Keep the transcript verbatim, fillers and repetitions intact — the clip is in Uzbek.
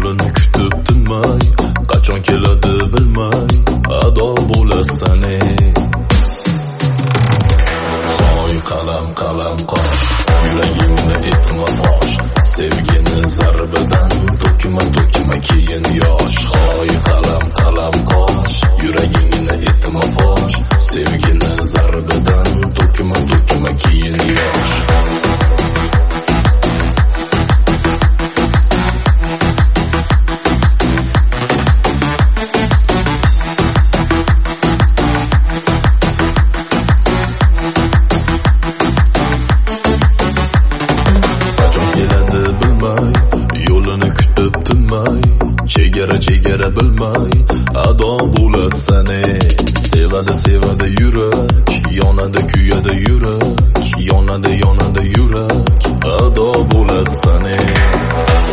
yo'lini kutib tinmay, qachon keladi bilmay, ado bo'lasan ey. Hoy qalam qalam qosh, yuragimni etma fosh, sevgini zarbidan to'kma to'kma keyin yosh. Hoy qalam qalam qosh, yuragingni etma fosh, sevgini zarbidan to'kma to'kma keyin yosh. Yo'lini kutib tinmay, chegara chegara bilmay, ado bo'lasan ey. Sevadi sevadi yurak, yonadi kuyadi yurak, yonadi yonadi yurak, ado bo'lasan ey.